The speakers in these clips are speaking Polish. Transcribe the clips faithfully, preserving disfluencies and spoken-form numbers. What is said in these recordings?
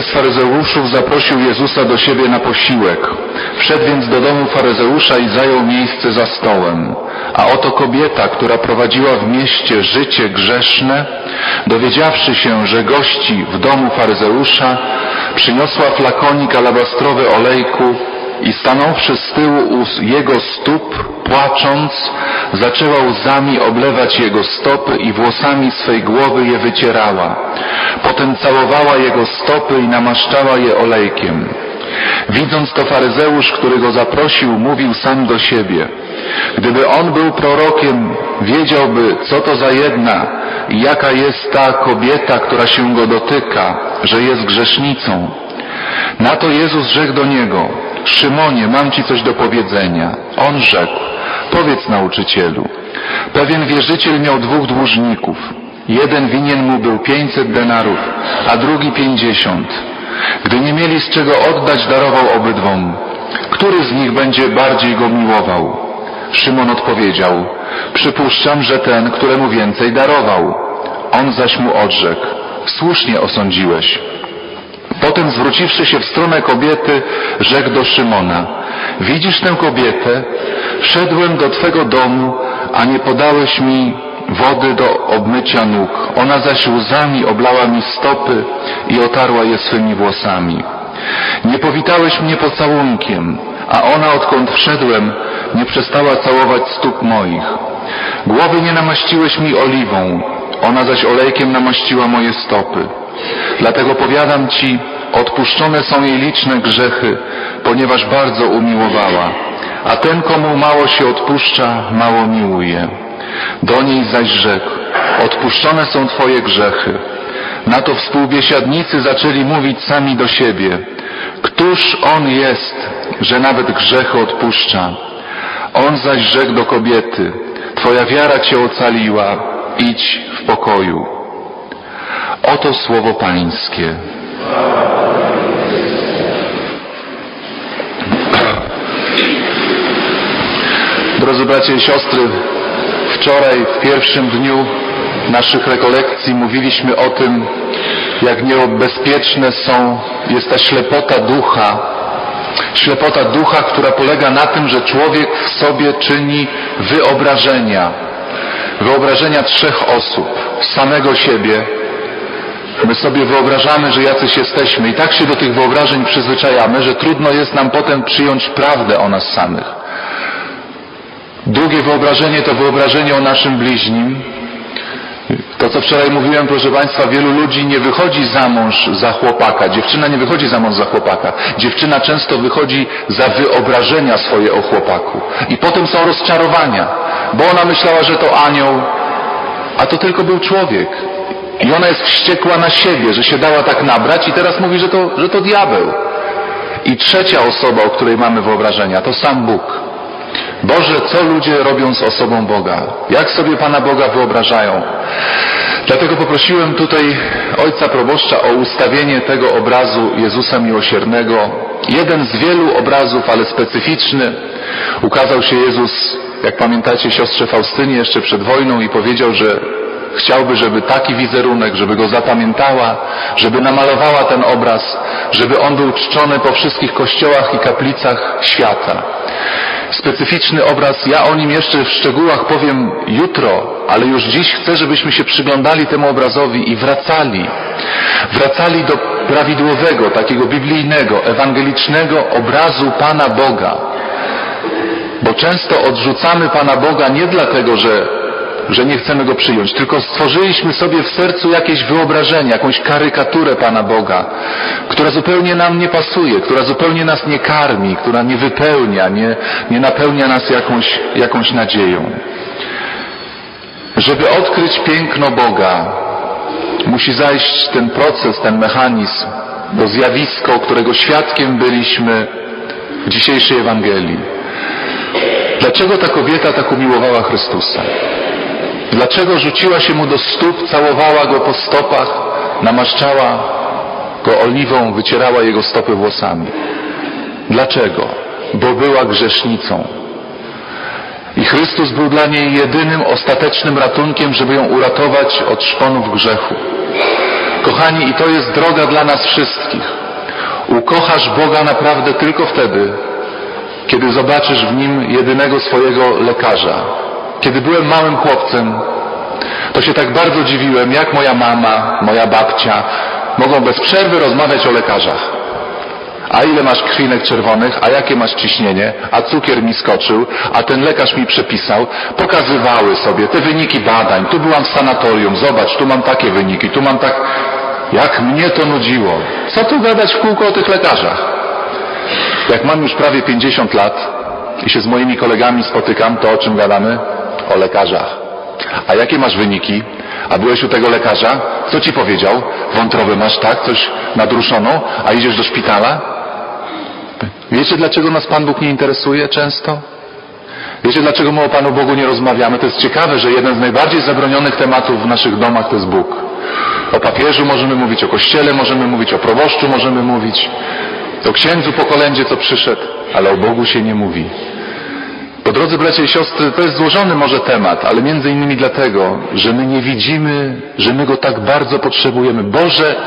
z faryzeuszów zaprosił Jezusa do siebie na posiłek. Wszedł więc do domu faryzeusza i zajął miejsce za stołem. A oto kobieta, która prowadziła w mieście życie grzeszne, dowiedziawszy się, że gości w domu faryzeusza, przyniosła flakonik alabastrowy olejku i stanąwszy z tyłu u jego stóp, płacząc, zaczęła łzami oblewać jego stopy i włosami swej głowy je wycierała. Potem całowała jego stopy i namaszczała je olejkiem. Widząc to faryzeusz, który go zaprosił, mówił sam do siebie: gdyby on był prorokiem, wiedziałby, co to za jedna i jaka jest ta kobieta, która się go dotyka, że jest grzesznicą. Na to Jezus rzekł do niego: Szymonie, mam ci coś do powiedzenia. On rzekł: powiedz, nauczycielu. Pewien wierzyciel miał dwóch dłużników. Jeden winien mu był pięćset denarów, a drugi pięćdziesiąt. Gdy nie mieli z czego oddać, darował obydwom. Który z nich będzie bardziej go miłował? Szymon odpowiedział: przypuszczam, że ten, któremu więcej darował. On zaś mu odrzekł: słusznie osądziłeś. Potem zwróciwszy się w stronę kobiety, rzekł do Szymona: widzisz tę kobietę? Wszedłem do twego domu, a nie podałeś mi wody do obmycia nóg. Ona zaś łzami oblała mi stopy i otarła je swymi włosami. Nie powitałeś mnie pocałunkiem, a ona, odkąd wszedłem, nie przestała całować stóp moich. Głowy nie namaściłeś mi oliwą, ona zaś olejkiem namaściła moje stopy. Dlatego powiadam ci, odpuszczone są jej liczne grzechy, ponieważ bardzo umiłowała. A ten, komu mało się odpuszcza, mało miłuje. Do niej zaś rzekł: odpuszczone są twoje grzechy. Na to współbiesiadnicy zaczęli mówić sami do siebie: któż on jest, że nawet grzechy odpuszcza? On zaś rzekł do kobiety: twoja wiara cię ocaliła, idź w pokoju. Oto słowo Pańskie. Drodzy bracia i siostry, wczoraj w pierwszym dniu naszych rekolekcji mówiliśmy o tym, jak niebezpieczne są, jest ta ślepota ducha. Ślepota ducha, która polega na tym, że człowiek w sobie czyni wyobrażenia. Wyobrażenia trzech osób, samego siebie. My sobie wyobrażamy, że jacyś jesteśmy i tak się do tych wyobrażeń przyzwyczajamy, że trudno jest nam potem przyjąć prawdę o nas samych. Drugie wyobrażenie to wyobrażenie o naszym bliźnim. To, co wczoraj mówiłem, proszę Państwa, wielu ludzi nie wychodzi za mąż za chłopaka. Dziewczyna nie wychodzi za mąż za chłopaka. Dziewczyna często wychodzi za wyobrażenia swoje o chłopaku. I potem są rozczarowania, bo ona myślała, że to anioł, a to tylko był człowiek. I ona jest wściekła na siebie, że się dała tak nabrać i teraz mówi, że to, że to diabeł. I trzecia osoba, o której mamy wyobrażenia, to sam Bóg. Boże, co ludzie robią z osobą Boga? Jak sobie Pana Boga wyobrażają? Dlatego poprosiłem tutaj ojca proboszcza o ustawienie tego obrazu Jezusa Miłosiernego. Jeden z wielu obrazów, ale specyficzny. Ukazał się Jezus, jak pamiętacie, siostrze Faustynie jeszcze przed wojną i powiedział, że chciałby, żeby taki wizerunek, żeby go zapamiętała, żeby namalowała ten obraz, żeby on był czczony po wszystkich kościołach i kaplicach świata. Specyficzny obraz, ja o nim jeszcze w szczegółach powiem jutro, ale już dziś chcę, żebyśmy się przyglądali temu obrazowi i wracali. Wracali do prawidłowego, takiego biblijnego, ewangelicznego obrazu Pana Boga. Bo często odrzucamy Pana Boga nie dlatego, że że nie chcemy Go przyjąć, tylko stworzyliśmy sobie w sercu jakieś wyobrażenie, jakąś karykaturę Pana Boga, która zupełnie nam nie pasuje, która zupełnie nas nie karmi, która nie wypełnia, nie, nie napełnia nas jakąś, jakąś nadzieją. Żeby odkryć piękno Boga, musi zajść ten proces, ten mechanizm, to zjawisko, którego świadkiem byliśmy w dzisiejszej Ewangelii. Dlaczego ta kobieta tak umiłowała Chrystusa? Dlaczego rzuciła się Mu do stóp, całowała Go po stopach, namaszczała Go oliwą, wycierała Jego stopy włosami? Dlaczego? Bo była grzesznicą. I Chrystus był dla niej jedynym, ostatecznym ratunkiem, żeby ją uratować od szponów grzechu. Kochani, i to jest droga dla nas wszystkich. Ukochasz Boga naprawdę tylko wtedy, kiedy zobaczysz w Nim jedynego swojego lekarza. Kiedy byłem małym chłopcem, to się tak bardzo dziwiłem, jak moja mama, moja babcia mogą bez przerwy rozmawiać o lekarzach. A ile masz krwinek czerwonych, a jakie masz ciśnienie, a cukier mi skoczył, a ten lekarz mi przepisał. Pokazywały sobie te wyniki badań. Tu byłam w sanatorium, zobacz, tu mam takie wyniki, tu mam tak... Jak mnie to nudziło. Co tu gadać w kółko o tych lekarzach? Jak mam już prawie pięćdziesiąt lat i się z moimi kolegami spotykam, to o czym gadamy? O lekarzach. A jakie masz wyniki? A byłeś u tego lekarza? Co ci powiedział? Wątrobę masz, tak? Coś nadruszoną? A idziesz do szpitala? Wiecie, dlaczego nas Pan Bóg nie interesuje często? Wiecie, dlaczego my o Panu Bogu nie rozmawiamy? To jest ciekawe, że jeden z najbardziej zabronionych tematów w naszych domach to jest Bóg. O papieżu możemy mówić, o kościele możemy mówić, o proboszczu możemy mówić, o księdzu po kolędzie, co przyszedł, ale o Bogu się nie mówi. Bo drodzy bracia i siostry, to jest złożony może temat, ale między innymi dlatego, że my nie widzimy, że my Go tak bardzo potrzebujemy. Boże,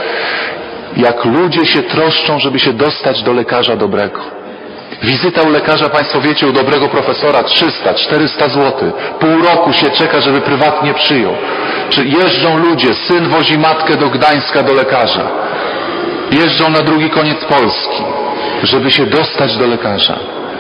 jak ludzie się troszczą, żeby się dostać do lekarza dobrego. Wizyta u lekarza, Państwo wiecie, u dobrego profesora trzysta czterysta złotych. Pół roku się czeka, żeby prywatnie przyjął. Czy jeżdżą ludzie, syn wozi matkę do Gdańska do lekarza. Jeżdżą na drugi koniec Polski, żeby się dostać do lekarza.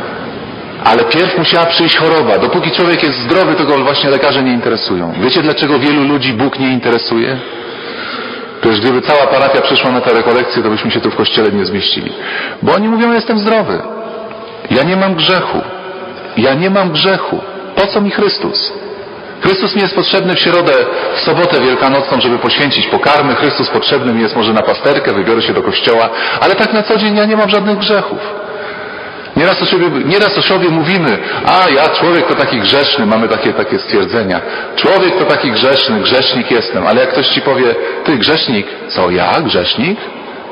Ale pierw musiała przyjść choroba. Dopóki człowiek jest zdrowy, to go właśnie lekarze nie interesują. Wiecie, dlaczego wielu ludzi Bóg nie interesuje? Przecież gdyby cała parafia przyszła na te rekolekcje, to byśmy się tu w kościele nie zmieścili. Bo oni mówią, jestem zdrowy. Ja nie mam grzechu. Ja nie mam grzechu. Po co mi Chrystus? Chrystus mi jest potrzebny w środę, w sobotę wielkanocną, żeby poświęcić pokarmy. Chrystus potrzebny mi jest może na pasterkę, wybiorę się do kościoła. Ale tak na co dzień ja nie mam żadnych grzechów. Nieraz o sobie, nieraz o sobie mówimy, a ja człowiek to taki grzeszny, mamy takie, takie stwierdzenia. Człowiek to taki grzeszny, grzesznik jestem. Ale jak ktoś ci powie, ty grzesznik, co ja, grzesznik?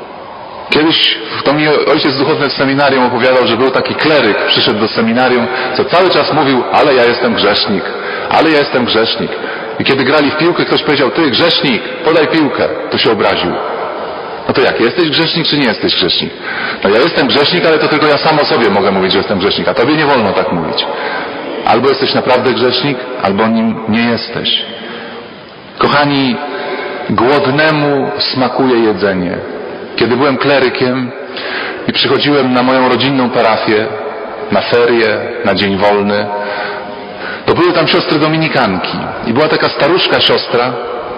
Kiedyś to mi ojciec duchowny w seminarium opowiadał, że był taki kleryk, przyszedł do seminarium, co cały czas mówił, ale ja jestem grzesznik, ale ja jestem grzesznik. I kiedy grali w piłkę, ktoś powiedział, ty grzesznik, podaj piłkę, to się obraził. No to jak, jesteś grzesznik, czy nie jesteś grzesznik? No ja jestem grzesznik, ale to tylko ja sam o sobie mogę mówić, że jestem grzesznik, a tobie nie wolno tak mówić. Albo jesteś naprawdę grzesznik, albo nim nie jesteś. Kochani, głodnemu smakuje jedzenie. Kiedy byłem klerykiem i przychodziłem na moją rodzinną parafię, na ferie, na dzień wolny, to były tam siostry dominikanki. I była taka staruszka siostra,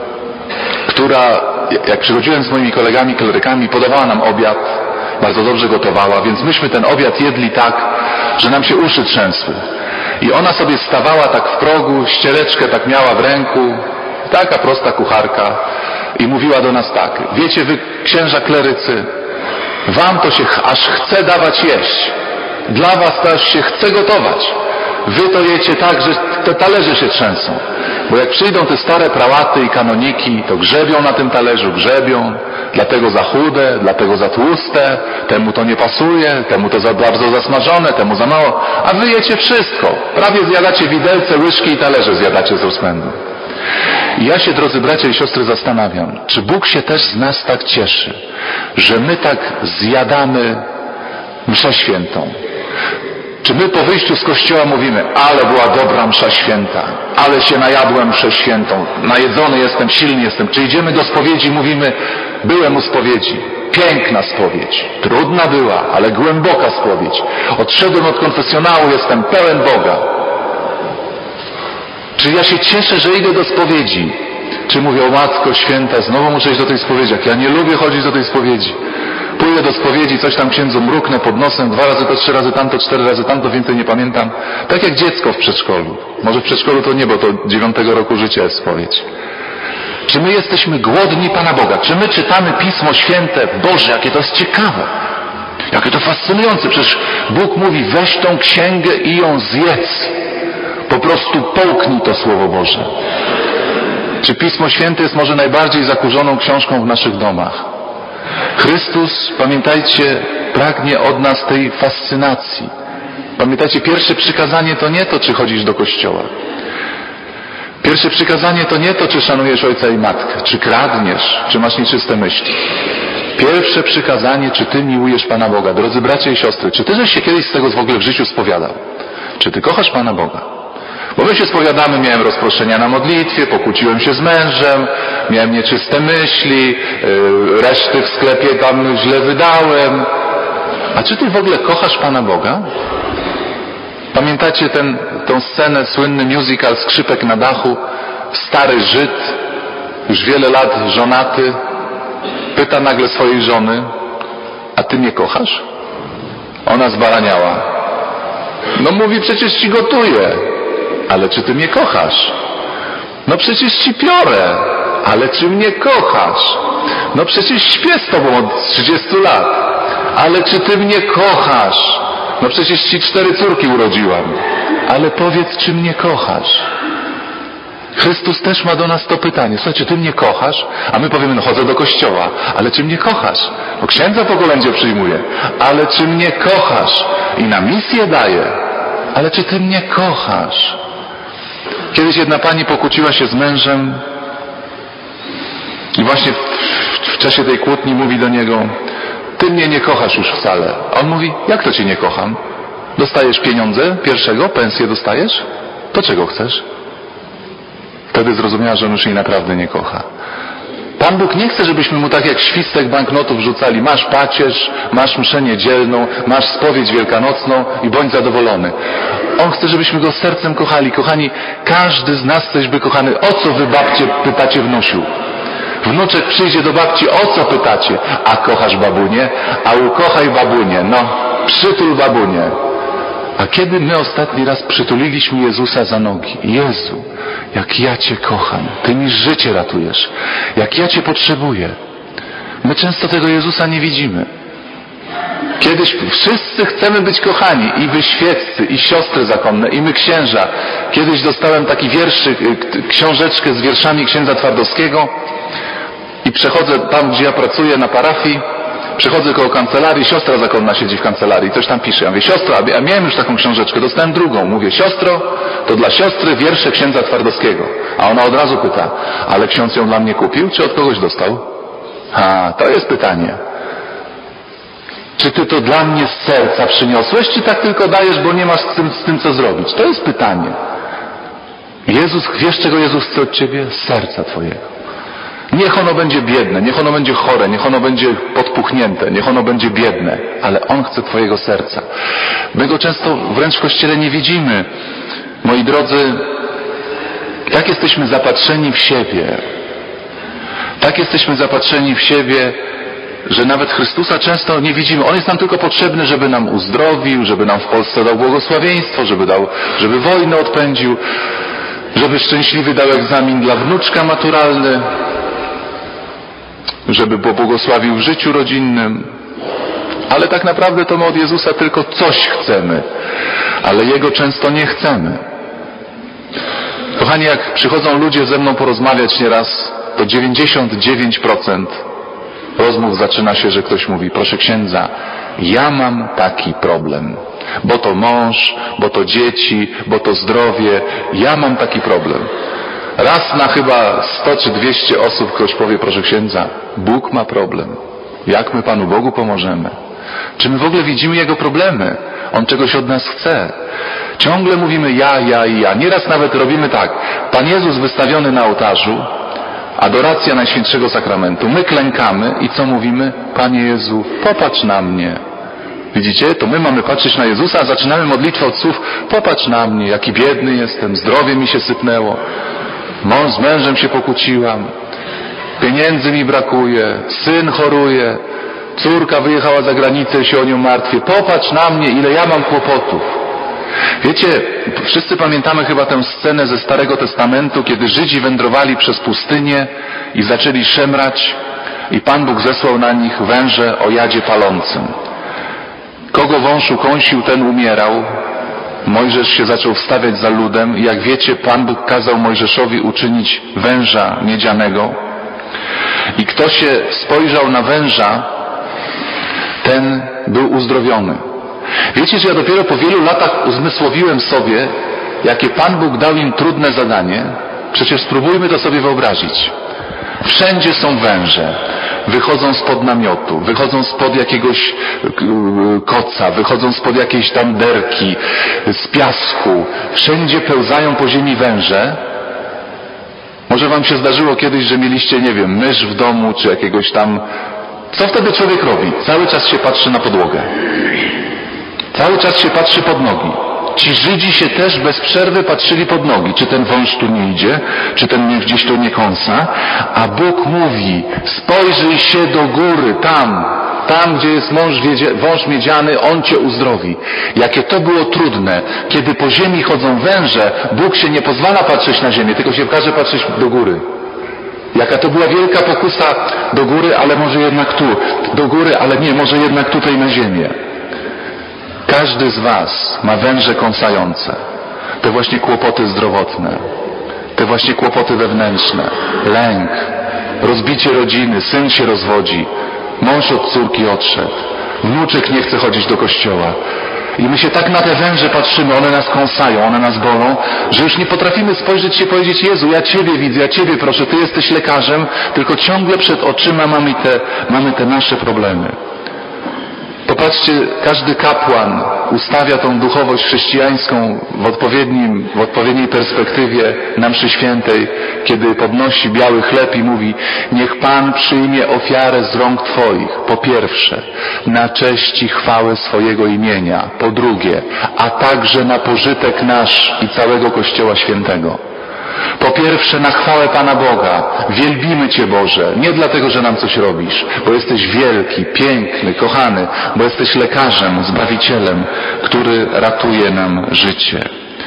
która, jak przychodziłem z moimi kolegami klerykami, podawała nam obiad, bardzo dobrze gotowała, więc myśmy ten obiad jedli tak, że nam się uszy trzęsły. I ona sobie stawała tak w progu, ściereczkę tak miała w ręku, taka prosta kucharka, i mówiła do nas tak, wiecie wy, księża klerycy, wam to się aż chce dawać jeść, dla was to aż się chce gotować. Wy to jecie tak, że te talerze się trzęsą. Bo jak przyjdą te stare prałaty i kanoniki, to grzebią na tym talerzu, grzebią, dlatego za chude, dlatego za tłuste, temu to nie pasuje, temu to za bardzo zasmażone, temu za mało, a wy jecie wszystko. Prawie zjadacie widelce, łyżki i talerze zjadacie z rozpędu. I ja się, drodzy bracia i siostry, zastanawiam, czy Bóg się też z nas tak cieszy, że my tak zjadamy mszę świętą. Czy my po wyjściu z kościoła mówimy, ale była dobra msza święta, ale się najadłem mszę świętą, najedzony jestem, silny jestem. Czy idziemy do spowiedzi i mówimy, byłem u spowiedzi, piękna spowiedź, trudna była, ale głęboka spowiedź. Odszedłem od konfesjonału, jestem pełen Boga. Czy ja się cieszę, że idę do spowiedzi? Czy mówię, o Matko Święta, znowu muszę iść do tej spowiedzi, jak ja nie lubię chodzić do tej spowiedzi. Pójdę do spowiedzi, coś tam księdzu mruknę pod nosem, dwa razy to, trzy razy tamto, cztery razy tamto, więcej nie pamiętam. Tak jak dziecko w przedszkolu. Może w przedszkolu to nie, bo to dziewiątego roku życia jest spowiedź. Czy my jesteśmy głodni Pana Boga? Czy my czytamy Pismo Święte? Boże, jakie to jest ciekawe. Jakie to fascynujące. Przecież Bóg mówi, weź tą księgę i ją zjedz. Po prostu połknij to Słowo Boże. Czy Pismo Święte jest może najbardziej zakurzoną książką w naszych domach? Chrystus, pamiętajcie, pragnie od nas tej fascynacji. Pamiętajcie, pierwsze przykazanie to nie to, czy chodzisz do kościoła. Pierwsze przykazanie to nie to, czy szanujesz ojca i matkę, czy kradniesz, czy masz nieczyste myśli. Pierwsze przykazanie, czy ty miłujesz Pana Boga. Drodzy bracia i siostry, czy ty żeś się kiedyś z tego w ogóle w życiu spowiadał? Czy ty kochasz Pana Boga? Bo my się spowiadamy, miałem rozproszenia na modlitwie, pokłóciłem się z mężem, miałem nieczyste myśli, yy, reszty w sklepie tam źle wydałem. A czy ty w ogóle kochasz Pana Boga? Pamiętacie ten, tą scenę, słynny musical Skrzypek na dachu? Stary Żyd, już wiele lat żonaty, pyta nagle swojej żony: a ty mnie kochasz? Ona zbaraniała. No mówi, przecież ci gotuję. Ale czy ty mnie kochasz? No przecież ci piorę. Ale czy mnie kochasz? No przecież śpię z tobą od trzydziestu lat. Ale czy ty mnie kochasz? No przecież ci cztery córki urodziłam. Ale powiedz, czy mnie kochasz? Chrystus też ma do nas to pytanie. Słuchaj, czy ty mnie kochasz? A my powiemy, no chodzę do kościoła. Ale czy mnie kochasz? Bo księdza po kolędzie przyjmuję. Ale czy mnie kochasz? I na misję daję. Ale czy ty mnie kochasz? Kiedyś jedna pani pokłóciła się z mężem i właśnie w, w, w czasie tej kłótni mówi do niego: ty mnie nie kochasz już wcale. A on mówi: jak to cię nie kocham? Dostajesz pieniądze pierwszego? Pensję dostajesz? To czego chcesz? Wtedy zrozumiała, że on już jej naprawdę nie kocha. Pan Bóg nie chce, żebyśmy mu tak jak świstek banknotów rzucali: masz pacierz, masz mszę niedzielną, masz spowiedź wielkanocną i bądź zadowolony. On chce, żebyśmy go sercem kochali. Kochani, każdy z nas chce być kochany. O co wy, babcie, pytacie wnusiu? Wnuczek przyjdzie do babci: o co pytacie? A kochasz babunię? A ukochaj babunię. No, przytul babunię. A kiedy my ostatni raz przytuliliśmy Jezusa za nogi? Jezu, jak ja Cię kocham. Ty mi życie ratujesz. Jak ja Cię potrzebuję. My często tego Jezusa nie widzimy. Kiedyś wszyscy chcemy być kochani. I wy świeccy, i siostry zakonne, i my księża. Kiedyś dostałem taki wierszyk, książeczkę z wierszami księdza Twardowskiego i przechodzę tam, gdzie ja pracuję na parafii. Przychodzę koło kancelarii, siostra zakonna siedzi w kancelarii, coś tam pisze. Ja mówię: siostro, a miałem już taką książeczkę, dostałem drugą. Mówię: siostro, to dla siostry wiersze księdza Twardowskiego. A ona od razu pyta: ale ksiądz ją dla mnie kupił, czy od kogoś dostał? A, to jest pytanie. Czy ty to dla mnie z serca przyniosłeś, czy tak tylko dajesz, bo nie masz z tym, z tym co zrobić? To jest pytanie. Jezus, wiesz czego Jezus chce od ciebie? Z serca twojego. Niech ono będzie biedne, niech ono będzie chore, niech ono będzie podpuchnięte, niech ono będzie biedne, ale On chce twojego serca. My Go często wręcz w Kościele nie widzimy. Moi drodzy, tak jesteśmy zapatrzeni w siebie, tak jesteśmy zapatrzeni w siebie, że nawet Chrystusa często nie widzimy. On jest nam tylko potrzebny, żeby nam uzdrowił, żeby nam w Polsce dał błogosławieństwo, żeby dał, żeby wojnę odpędził, żeby szczęśliwy dał egzamin dla wnuczka maturalny, żeby pobłogosławił w życiu rodzinnym. Ale tak naprawdę to my od Jezusa tylko coś chcemy, ale Jego często nie chcemy. Kochani, jak przychodzą ludzie ze mną porozmawiać nieraz, to dziewięćdziesiąt dziewięć procent rozmów zaczyna się, że ktoś mówi: proszę księdza, ja mam taki problem, bo to mąż, bo to dzieci, bo to zdrowie, ja mam taki problem. Raz na chyba sto czy dwieście osób ktoś powie: proszę księdza, Bóg ma problem. Jak my Panu Bogu pomożemy? Czy my w ogóle widzimy Jego problemy? On czegoś od nas chce. Ciągle mówimy ja, ja i ja. Nieraz nawet robimy tak: Pan Jezus wystawiony na ołtarzu, adoracja Najświętszego Sakramentu. My klękamy i co mówimy? Panie Jezu, popatrz na mnie. Widzicie? To my mamy patrzeć na Jezusa, a zaczynamy modlitwę od słów: popatrz na mnie, jaki biedny jestem, zdrowie mi się sypnęło, mąż z mężem się pokłóciłam, pieniędzy mi brakuje, syn choruje, córka wyjechała za granicę i się o nią martwię. Popatrz na mnie, ile ja mam kłopotów. Wiecie, wszyscy pamiętamy chyba tę scenę ze Starego Testamentu, kiedy Żydzi wędrowali przez pustynię i zaczęli szemrać i Pan Bóg zesłał na nich węże o jadzie palącym. Kogo wąż ukąsił, ten umierał. Mojżesz się zaczął wstawiać za ludem i jak wiecie, Pan Bóg kazał Mojżeszowi uczynić węża miedzianego i kto się spojrzał na węża, ten był uzdrowiony. Wiecie, że ja dopiero po wielu latach uzmysłowiłem sobie, jakie Pan Bóg dał im trudne zadanie. Przecież spróbujmy to sobie wyobrazić. Wszędzie są węże. Wychodzą spod namiotu, wychodzą spod jakiegoś koca, wychodzą spod jakiejś tam derki, z piasku. Wszędzie pełzają po ziemi węże. Może wam się zdarzyło kiedyś, że mieliście, nie wiem, mysz w domu, czy jakiegoś tam... Co wtedy człowiek robi? Cały czas się patrzy na podłogę. Cały czas się patrzy pod nogi. Ci Żydzi się też bez przerwy patrzyli pod nogi. Czy ten wąż tu nie idzie? Czy ten mnie gdzieś tu nie kąsa? A Bóg mówi, spojrzyj się do góry, tam, tam gdzie jest mąż wiedzie, wąż miedziany, on cię uzdrowi. Jakie to było trudne. Kiedy po ziemi chodzą węże, Bóg się nie pozwala patrzeć na ziemię, tylko się każe patrzeć do góry. Jaka to była wielka pokusa do góry, ale może jednak tu. Do góry, ale nie, może jednak tutaj na ziemię. Każdy z was ma węże kąsające. Te właśnie kłopoty zdrowotne. Te właśnie kłopoty wewnętrzne. Lęk. Rozbicie rodziny. Syn się rozwodzi. Mąż od córki odszedł. Wnuczek nie chce chodzić do kościoła. I my się tak na te węże patrzymy, one nas kąsają, one nas bolą, że już nie potrafimy spojrzeć się i powiedzieć, Jezu, ja Ciebie widzę, ja Ciebie proszę, Ty jesteś lekarzem, tylko ciągle przed oczyma mamy te, mamy te nasze problemy. Popatrzcie, każdy kapłan ustawia tą duchowość chrześcijańską w odpowiednim, w odpowiedniej perspektywie na mszy świętej, kiedy podnosi biały chleb i mówi, niech Pan przyjmie ofiarę z rąk Twoich, po pierwsze, na cześć i chwałę swojego imienia, po drugie, a także na pożytek nasz i całego Kościoła Świętego. Po pierwsze na chwałę Pana Boga. Wielbimy Cię, Boże, nie dlatego, że nam coś robisz, bo jesteś wielki, piękny, kochany, bo jesteś lekarzem, zbawicielem, który ratuje nam życie.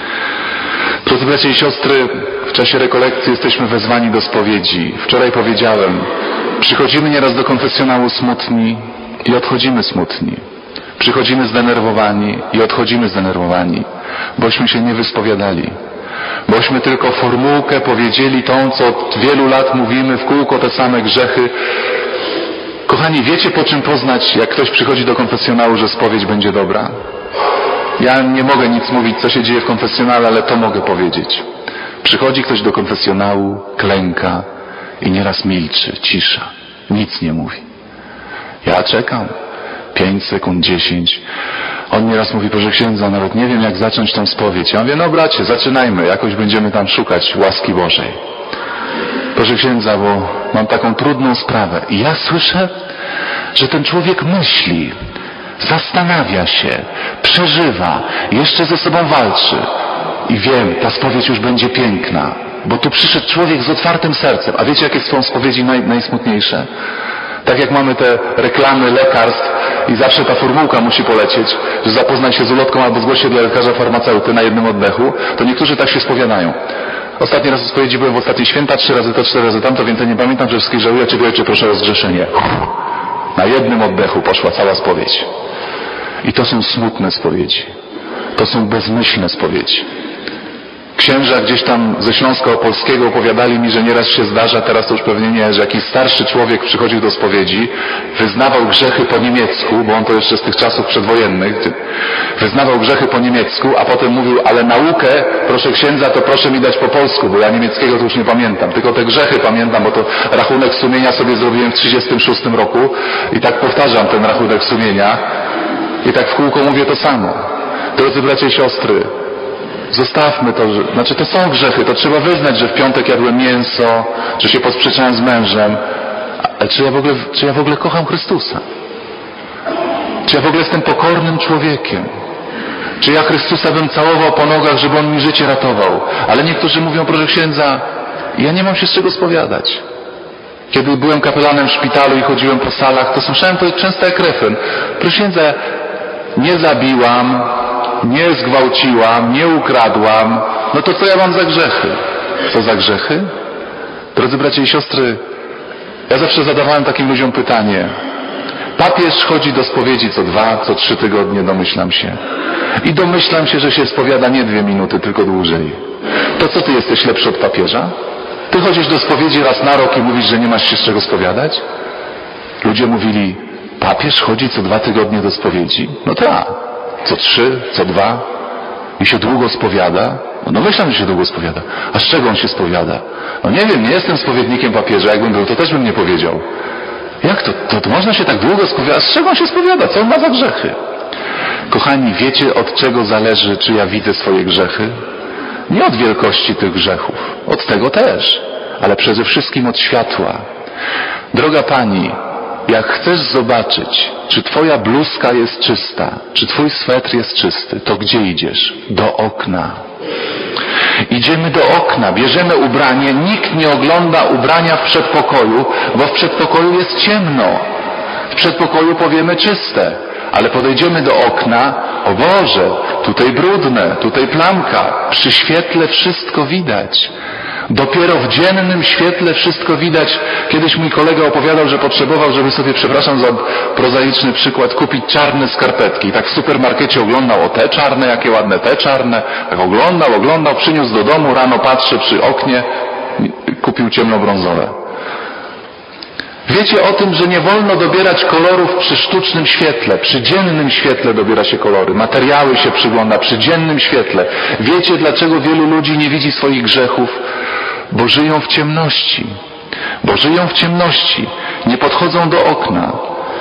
Drodzy bracia i siostry, w czasie rekolekcji jesteśmy wezwani do spowiedzi. Wczoraj powiedziałem, przychodzimy nieraz do konfesjonału smutni i odchodzimy smutni. Przychodzimy zdenerwowani i odchodzimy zdenerwowani, bośmy się nie wyspowiadali. Bośmy tylko formułkę powiedzieli tą, co od wielu lat mówimy, w kółko te same grzechy. Kochani, wiecie po czym poznać, jak ktoś przychodzi do konfesjonału, że spowiedź będzie dobra? Ja nie mogę nic mówić, co się dzieje w konfesjonale, ale to mogę powiedzieć. Przychodzi ktoś do konfesjonału, klęka i nieraz milczy, cisza. Nic nie mówi. Ja czekam. Pięć sekund, dziesięć. On nieraz mówi, proszę księdza, nawet nie wiem jak zacząć tą spowiedź. Ja mówię, no bracie, zaczynajmy, jakoś będziemy tam szukać łaski Bożej. Proszę księdza, bo mam taką trudną sprawę. I ja słyszę, że ten człowiek myśli, zastanawia się, przeżywa, jeszcze ze sobą walczy. I wiem, ta spowiedź już będzie piękna, bo tu przyszedł człowiek z otwartym sercem. A wiecie, jakie są spowiedzi naj, najsmutniejsze? Tak jak mamy te reklamy lekarstw i zawsze ta formułka musi polecieć, że zapoznaj się z ulotką albo zgłoś się dla lekarza farmaceuty na jednym oddechu, to niektórzy tak się spowiadają. Ostatni raz w spowiedzi byłem w ostatnie święta, trzy razy to, cztery razy tamto, więcej nie pamiętam, że wszystkich żałuję, Ciebie Ojcze proszę o rozgrzeszenie. Na jednym oddechu poszła cała spowiedź. I to są smutne spowiedzi. To są bezmyślne spowiedzi. Księża gdzieś tam ze Śląska Opolskiego opowiadali mi, że nieraz się zdarza, teraz to już pewnie nie, że jakiś starszy człowiek przychodził do spowiedzi, wyznawał grzechy po niemiecku, bo on to jeszcze z tych czasów przedwojennych, wyznawał grzechy po niemiecku, a potem mówił, ale naukę, proszę księdza, to proszę mi dać po polsku, bo ja niemieckiego to już nie pamiętam, tylko te grzechy pamiętam, bo to rachunek sumienia sobie zrobiłem w trzydziestym szóstym roku i tak powtarzam ten rachunek sumienia i tak w kółko mówię to samo. Drodzy bracia i siostry, zostawmy to, że, znaczy to są grzechy, to trzeba wyznać, że w piątek jadłem mięso, że się posprzeczałem z mężem, ale czy ja w ogóle, czy ja w ogóle kocham Chrystusa? Czy ja w ogóle jestem pokornym człowiekiem? Czy ja Chrystusa bym całował po nogach, żeby On mi życie ratował? Ale niektórzy mówią, proszę księdza, ja nie mam się z czego spowiadać. Kiedy byłem kapelanem w szpitalu i chodziłem po salach, to słyszałem to często jak refren. Proszę księdza, nie zabiłam, nie zgwałciłam, nie ukradłam, no to co ja mam za grzechy? Co za grzechy? Drodzy bracia i siostry, ja zawsze zadawałem takim ludziom pytanie. Papież chodzi do spowiedzi co dwa, co trzy tygodnie, domyślam się. I domyślam się, że się spowiada nie dwie minuty, tylko dłużej. To co ty jesteś lepszy od papieża? Ty chodzisz do spowiedzi raz na rok i mówisz, że nie masz się z czego spowiadać? Ludzie mówili, papież chodzi co dwa tygodnie do spowiedzi? No tak. Co trzy, co dwa i się długo spowiada No domyślam, że się długo spowiada. A z czego on się spowiada? No nie wiem, nie jestem spowiednikiem papieża. Jakbym był, to też bym nie powiedział. Jak to? To, to można się tak długo spowiadać? Z czego on się spowiada? Co on ma za grzechy? Kochani, wiecie, od czego zależy, czy ja widzę swoje grzechy? Nie od wielkości tych grzechów. Od tego też. Ale przede wszystkim od światła. Droga Pani, jak chcesz zobaczyć, czy twoja bluzka jest czysta, czy twój swetr jest czysty, to gdzie idziesz? Do okna. Idziemy do okna, bierzemy ubranie, nikt nie ogląda ubrania w przedpokoju, bo w przedpokoju jest ciemno. W przedpokoju powiemy czyste, ale podejdziemy do okna, o Boże, tutaj brudne, tutaj plamka, przy świetle wszystko widać. Dopiero w dziennym świetle wszystko widać. Kiedyś mój kolega opowiadał, że potrzebował, żeby sobie, przepraszam za prozaiczny przykład, kupić czarne skarpetki. I tak w supermarkecie oglądał, o te czarne, jakie ładne, te czarne. Tak oglądał, oglądał, przyniósł do domu, rano patrzy przy oknie, kupił ciemnobrązowe. Wiecie o tym, że nie wolno dobierać kolorów przy sztucznym świetle. Przy dziennym świetle dobiera się kolory. Materiały się przygląda przy dziennym świetle. Wiecie, dlaczego wielu ludzi nie widzi swoich grzechów? Bo żyją w ciemności. Bo żyją w ciemności. Nie podchodzą do okna.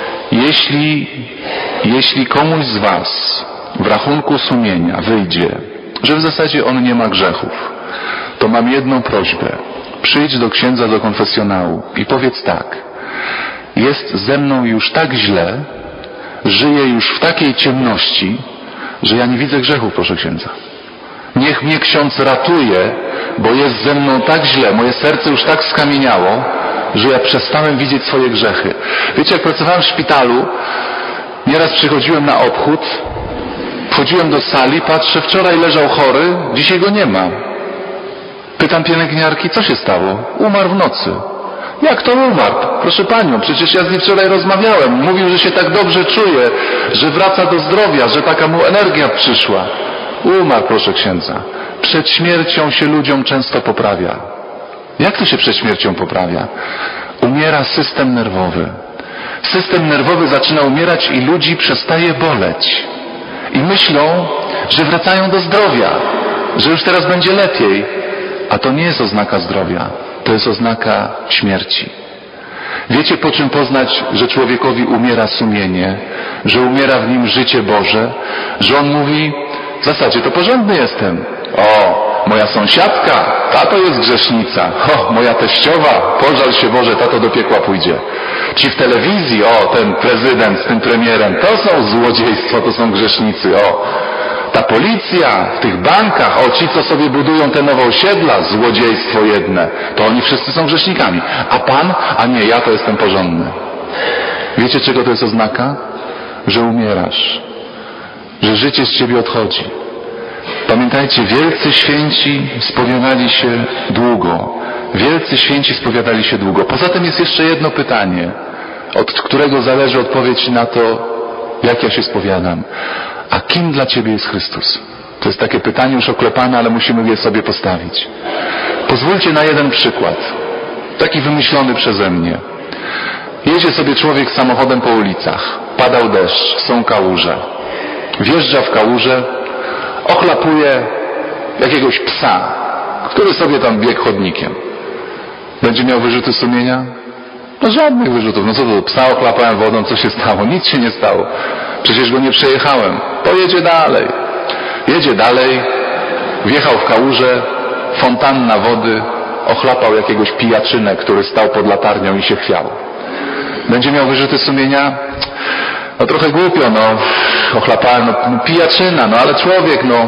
Jeśli, jeśli komuś z was w rachunku sumienia wyjdzie, że w zasadzie on nie ma grzechów, to mam jedną prośbę. Przyjdź do księdza do konfesjonału i powiedz tak. Jest ze mną już tak źle, żyję już w takiej ciemności, że ja nie widzę grzechów, proszę księdza. Niech mnie ksiądz ratuje, bo jest ze mną tak źle, moje serce już tak skamieniało, że ja przestałem widzieć swoje grzechy. Wiecie, jak pracowałem w szpitalu, nieraz przychodziłem na obchód, wchodziłem do sali, patrzę, wczoraj leżał chory, dzisiaj go nie ma. Pytam pielęgniarki, co się stało? Umarł w nocy. Jak to umarł? Proszę Panią, przecież ja z nim wczoraj rozmawiałem. Mówił, że się tak dobrze czuje, że wraca do zdrowia, że taka mu energia przyszła. Umarł, proszę księdza. Przed śmiercią się ludziom często poprawia. Jak to się przed śmiercią poprawia? Umiera system nerwowy. System nerwowy zaczyna umierać i ludzi przestaje boleć. I myślą, że wracają do zdrowia, że już teraz będzie lepiej. A to nie jest oznaka zdrowia. To jest oznaka śmierci. Wiecie, po czym poznać, że człowiekowi umiera sumienie, że umiera w nim życie Boże, że on mówi, w zasadzie to porządny jestem. O, moja sąsiadka, tato jest grzesznica. O, moja teściowa, pożal się Boże, tato do piekła pójdzie. Ci w telewizji, o, ten prezydent z tym premierem, to są złodziejstwo, to są grzesznicy. O, ta policja w tych bankach, o ci, co sobie budują te nowe osiedla, złodziejstwo jedne, to oni wszyscy są grzesznikami. A Pan? A nie, ja to jestem porządny. Wiecie, czego to jest oznaka? Że umierasz. Że życie z ciebie odchodzi. Pamiętajcie, wielcy święci spowiadali się długo. Wielcy święci spowiadali się długo. Poza tym jest jeszcze jedno pytanie, od którego zależy odpowiedź na to, jak ja się spowiadam. A kim dla ciebie jest Chrystus? To jest takie pytanie już oklepane, ale musimy je sobie postawić. Pozwólcie na jeden przykład. Taki wymyślony przeze mnie. Jedzie sobie człowiek samochodem po ulicach. Padał deszcz, są kałuże. Wjeżdża w kałużę, ochlapuje jakiegoś psa, który sobie tam biegł chodnikiem. Będzie miał wyrzuty sumienia? No żadnych wyrzutów. No co to, psa ochlapałem wodą, co się stało? Nic się nie stało. Przecież go nie przejechałem. Pojedzie dalej. Jedzie dalej, wjechał w kałużę, fontanna wody, ochlapał jakiegoś pijaczynę, który stał pod latarnią i się chwiał. Będzie miał wyrzuty sumienia? No trochę głupio, no. Ochlapałem, no, no pijaczyna, no ale człowiek, no.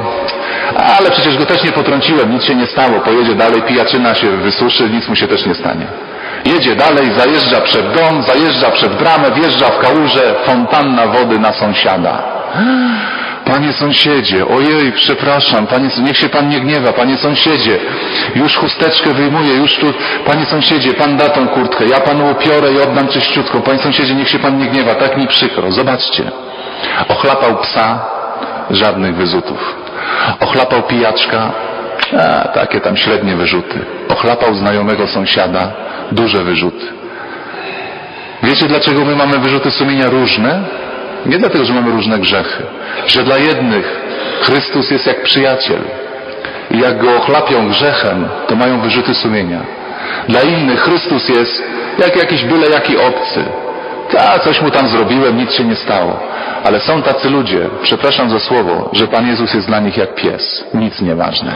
Ale przecież go też nie potrąciłem, nic się nie stało. Pojedzie dalej, pijaczyna się wysuszy, nic mu się też nie stanie. Jedzie dalej, zajeżdża przed dom, zajeżdża przed bramę, wjeżdża w kałużę, fontanna wody na sąsiada. Panie sąsiedzie, ojej, przepraszam, panie, niech się pan nie gniewa, panie sąsiedzie, już chusteczkę wyjmuję, już tu, panie sąsiedzie, pan da tą kurtkę, ja panu upiorę i oddam czyściutką, panie sąsiedzie, niech się pan nie gniewa, tak mi przykro. Zobaczcie, ochlapał psa, żadnych wyrzutów. Ochlapał pijaczka, a, takie tam średnie wyrzuty. Ochlapał znajomego sąsiada, duże wyrzuty. Wiecie, dlaczego my mamy wyrzuty sumienia różne? Nie dlatego, że mamy różne grzechy. Że dla jednych Chrystus jest jak przyjaciel. i jak go ochlapią grzechem, to mają wyrzuty sumienia. Dla innych Chrystus jest jak jakiś byle jaki obcy. Ta, coś mu tam zrobiłem, nic się nie stało. Ale są tacy ludzie, przepraszam za słowo, że Pan Jezus jest dla nich jak pies. Nic nieważne.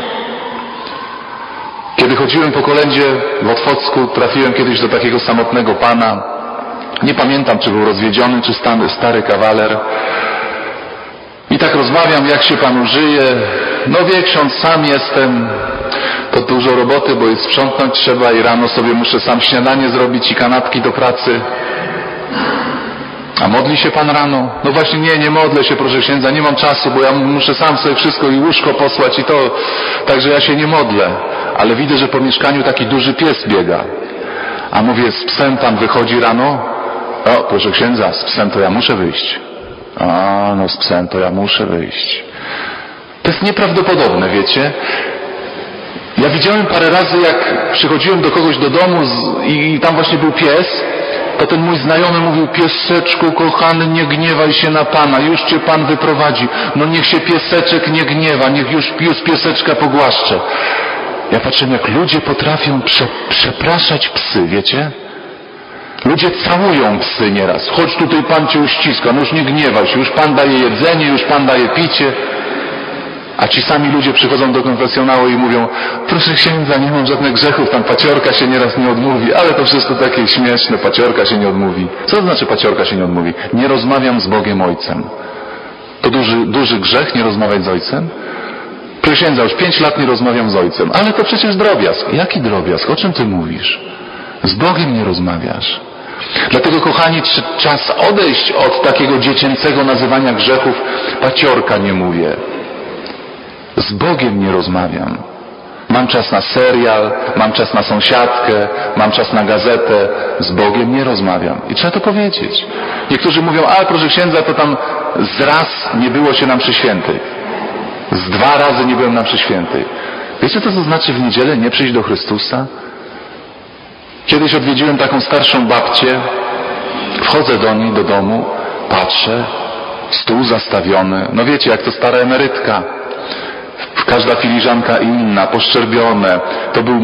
Kiedy chodziłem po kolędzie w Otwocku, trafiłem kiedyś do takiego samotnego pana. Nie pamiętam, czy był rozwiedziony, czy stary kawaler. I tak rozmawiam, jak się panu żyje. No wie ksiądz, sam jestem. To dużo roboty, bo jest sprzątnąć trzeba i rano sobie muszę sam śniadanie zrobić i kanapki do pracy. A modli się pan rano? No właśnie nie, nie modlę się, proszę księdza, nie mam czasu, bo ja muszę sam sobie wszystko i łóżko posłać i to, także ja się nie modlę. Ale widzę, że po mieszkaniu taki duży pies biega. A mówię, z psem tam wychodzi rano? O, proszę księdza, z psem to ja muszę wyjść. A, no z psem to ja muszę wyjść. To jest nieprawdopodobne, wiecie? Ja widziałem parę razy, jak przychodziłem do kogoś do domu z, i tam właśnie był pies, to ten mój znajomy mówił, pieseczku kochany, nie gniewaj się na Pana, już cię Pan wyprowadzi. No niech się pieseczek nie gniewa, niech już, już pieseczka pogłaszcze. Ja patrzę, jak ludzie potrafią prze, przepraszać psy, wiecie? Ludzie całują psy nieraz. Chodź tutaj, Pan cię uściska, no już nie gniewaj się, już Pan daje jedzenie, już Pan daje picie. A ci sami ludzie przychodzą do konfesjonału i mówią, proszę księdza, nie mam żadnych grzechów, tam paciorka się nieraz nie odmówi, ale to wszystko takie śmieszne, paciorka się nie odmówi. Co to znaczy paciorka się nie odmówi? Nie rozmawiam z Bogiem Ojcem. To duży, duży grzech nie rozmawiać z Ojcem? Proszę księdza, już pięć lat nie rozmawiam z Ojcem, ale to przecież drobiazg. Jaki drobiazg? O czym ty mówisz? Z Bogiem nie rozmawiasz. Dlatego, kochani, czas odejść od takiego dziecięcego nazywania grzechów. Paciorka nie mówię. Z Bogiem nie rozmawiam. Mam czas na serial, mam czas na sąsiadkę, mam czas na gazetę. Z Bogiem nie rozmawiam. I trzeba to powiedzieć. Niektórzy mówią, a proszę księdza, to tam z raz nie było się na mszy świętej. Z dwa razy nie byłem na mszy świętej. Wiecie, co to znaczy w niedzielę nie przyjść do Chrystusa? Kiedyś odwiedziłem taką starszą babcię. Wchodzę do niej, do domu, patrzę, stół zastawiony. No wiecie, jak to stara emerytka. Każda filiżanka inna, poszczerbione. To był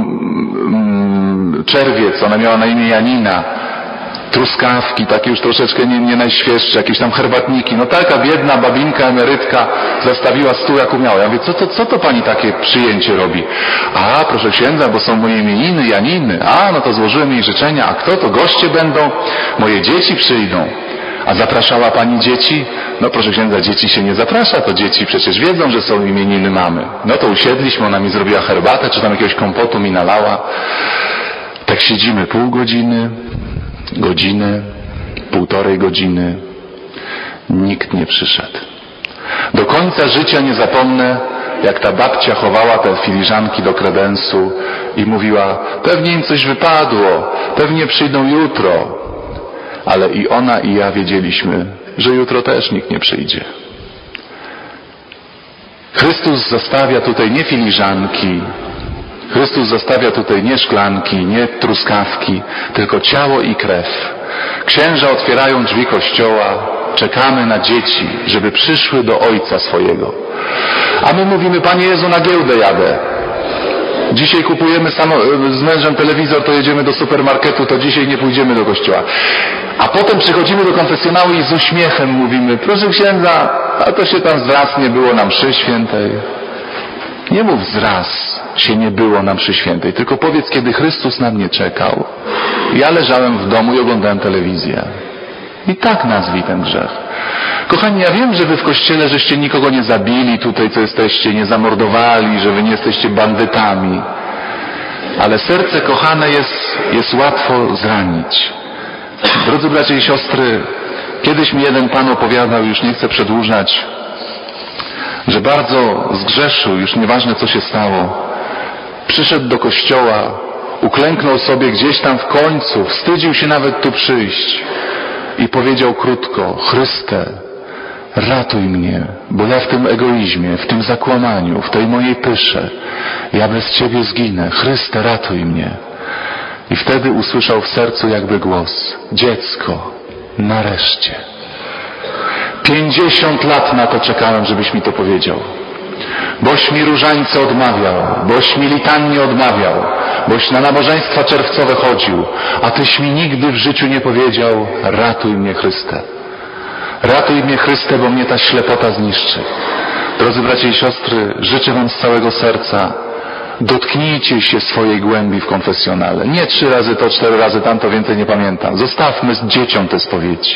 mm, czerwiec, ona miała na imię Janina. Truskawki, takie już troszeczkę nie, nie najświeższe, jakieś tam herbatniki. No taka biedna babinka, emerytka zastawiła stół jak umiała. Ja mówię, co, co, co to pani takie przyjęcie robi? A, proszę księdza, bo są moje imieniny, Janiny. A, no to złożyłem jej życzenia. A kto to? Goście będą? Moje dzieci przyjdą. A zapraszała pani dzieci? No proszę księdza, dzieci się nie zaprasza, to dzieci przecież wiedzą, że są imieniny mamy. No to usiedliśmy, ona mi zrobiła herbatę, czy tam jakiegoś kompotu mi nalała. Tak siedzimy pół godziny, godzinę, półtorej godziny. Nikt nie przyszedł. Do końca życia nie zapomnę, jak ta babcia chowała te filiżanki do kredensu i mówiła, pewnie im coś wypadło, pewnie przyjdą jutro. Ale i ona, i ja wiedzieliśmy, że jutro też nikt nie przyjdzie. Chrystus zostawia tutaj nie filiżanki, Chrystus zostawia tutaj nie szklanki, nie truskawki, tylko ciało i krew. Księża otwierają drzwi kościoła, czekamy na dzieci, żeby przyszły do Ojca swojego. A my mówimy, Panie Jezu, na giełdę jadę. Dzisiaj kupujemy samo, z mężem telewizor, to jedziemy do supermarketu, to dzisiaj nie pójdziemy do kościoła. A potem przychodzimy do konfesjonału i z uśmiechem mówimy, proszę księdza, a to się tam zraz nie było na mszy świętej. Nie mów zraz się nie było na mszy świętej, tylko powiedz, kiedy Chrystus na mnie czekał. Ja leżałem w domu i oglądałem telewizję. I tak nazwij ten grzech. Kochani, ja wiem, że wy w kościele żeście nikogo nie zabili tutaj, co jesteście, nie zamordowali, że wy nie jesteście bandytami. Ale serce kochane jest, jest łatwo zranić. Drodzy bracia i siostry, kiedyś mi jeden pan opowiadał, już nie chcę przedłużać, że bardzo zgrzeszył, już nieważne co się stało. Przyszedł do kościoła, uklęknął sobie gdzieś tam w końcu, wstydził się nawet tu przyjść i powiedział krótko, Chryste, ratuj mnie, bo ja w tym egoizmie, w tym zakłamaniu, w tej mojej pysze, ja bez Ciebie zginę. Chryste, ratuj mnie. I wtedy usłyszał w sercu jakby głos, dziecko, nareszcie. Pięćdziesiąt lat na to czekałem, żebyś mi to powiedział. boś mi różańce odmawiał, boś mi litannie odmawiał, boś na nabożeństwa czerwcowe chodził, a Tyś mi nigdy w życiu nie powiedział: ratuj mnie, Chryste. Ratuj mnie, Chryste, bo mnie ta ślepota zniszczy. Drodzy bracia i siostry, życzę Wam z całego serca, dotknijcie się swojej głębi w konfesjonale. Nie trzy razy to, cztery razy tamto, więcej nie pamiętam. Zostawmy z dzieciom te spowiedzi.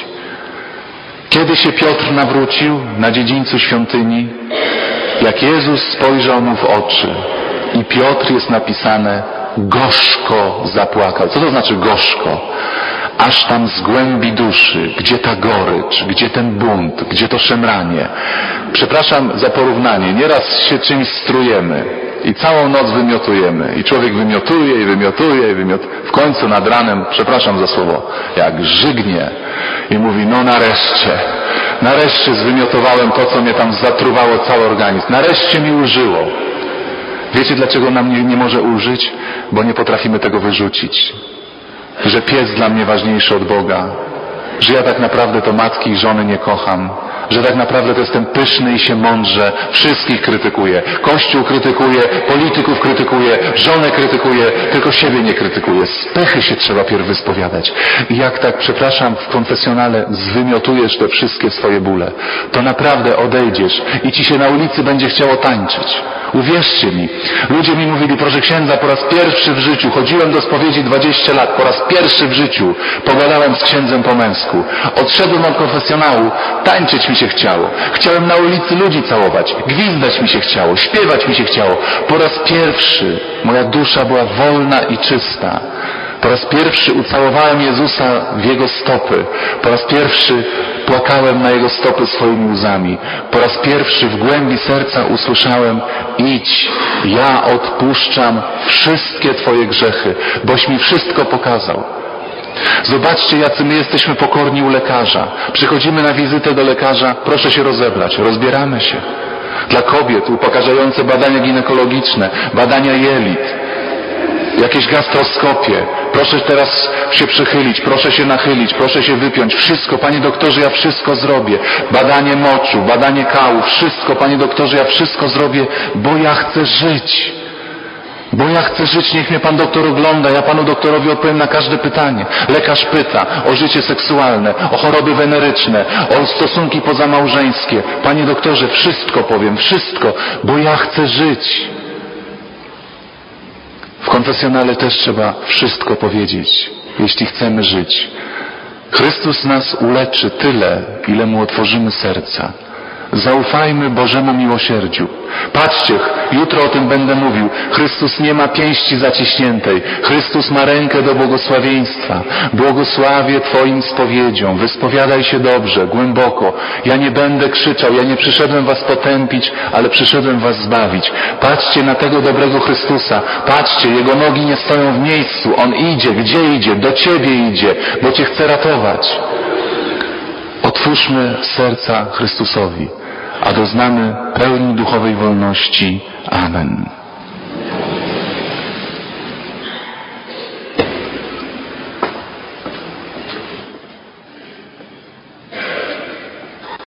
Kiedy się Piotr nawrócił na dziedzińcu świątyni, jak Jezus spojrzał mu w oczy i Piotr, jest napisane, gorzko zapłakał. Co to znaczy gorzko? Aż tam z głębi duszy, gdzie ta gorycz, gdzie ten bunt, gdzie to szemranie. Przepraszam za porównanie, nieraz się czymś strujemy i całą noc wymiotujemy i człowiek wymiotuje i wymiotuje i wymiotuje. W końcu nad ranem, przepraszam za słowo, jak żygnie i mówi: no nareszcie, nareszcie zwymiotowałem to, co mnie tam zatruwało cały organizm, nareszcie mi ulżyło. Wiecie, dlaczego nam nie, nie może ulżyć? Bo nie potrafimy tego wyrzucić. Że pies dla mnie ważniejszy od Boga, że ja tak naprawdę to matki i żony nie kocham, że tak naprawdę to jestem pyszny i się mądrze, wszystkich krytykuję. Kościół krytykuje, polityków krytykuje, żonę krytykuje, tylko siebie nie krytykuje. Z pechy się trzeba pierw wyspowiadać. I jak tak, przepraszam, w konfesjonale zwymiotujesz te wszystkie swoje bóle, to naprawdę odejdziesz i ci się na ulicy będzie chciało tańczyć. Uwierzcie mi, ludzie mi mówili: proszę księdza, po raz pierwszy w życiu, chodziłem do spowiedzi dwadzieścia lat, po raz pierwszy w życiu pogadałem z księdzem po męsku. Odszedłem od konfesjonału, tańczyć mi się chciało. Chciałem na ulicy ludzi całować, gwizdać mi się chciało, śpiewać mi się chciało. Po raz pierwszy moja dusza była wolna i czysta. Po raz pierwszy ucałowałem Jezusa w Jego stopy. Po raz pierwszy płakałem na Jego stopy swoimi łzami. Po raz pierwszy w głębi serca usłyszałem: idź, ja odpuszczam wszystkie Twoje grzechy, boś mi wszystko pokazał. Zobaczcie, jacy my jesteśmy pokorni u lekarza. Przychodzimy na wizytę do lekarza, proszę się rozebrać, rozbieramy się. Dla kobiet upokarzające badania ginekologiczne, badania jelit, jakieś gastroskopie. Proszę teraz się przychylić, proszę się nachylić, proszę się wypiąć. Wszystko, Panie doktorze, ja wszystko zrobię. Badanie moczu, badanie kału, wszystko, Panie doktorze, ja wszystko zrobię, bo ja chcę żyć. Bo ja chcę żyć, niech mnie Pan doktor ogląda, ja Panu doktorowi odpowiem na każde pytanie. Lekarz pyta o życie seksualne, o choroby weneryczne, o stosunki pozamałżeńskie. Panie doktorze, wszystko powiem, wszystko, bo ja chcę żyć. W konfesjonale też trzeba wszystko powiedzieć, jeśli chcemy żyć. Chrystus nas uleczy tyle, ile Mu otworzymy serca. Zaufajmy Bożemu miłosierdziu. Patrzcie, jutro o tym będę mówił. Chrystus nie ma pięści zaciśniętej. Chrystus ma rękę do błogosławieństwa. Błogosławię Twoim spowiedziom. Wyspowiadaj się dobrze, głęboko. Ja nie będę krzyczał, ja nie przyszedłem was potępić, ale przyszedłem was zbawić. Patrzcie na tego dobrego Chrystusa. Patrzcie, Jego nogi nie stoją w miejscu. On idzie, gdzie idzie? Do Ciebie idzie, bo Cię chce ratować. Otwórzmy serca Chrystusowi, a doznamy pełni duchowej wolności. Amen.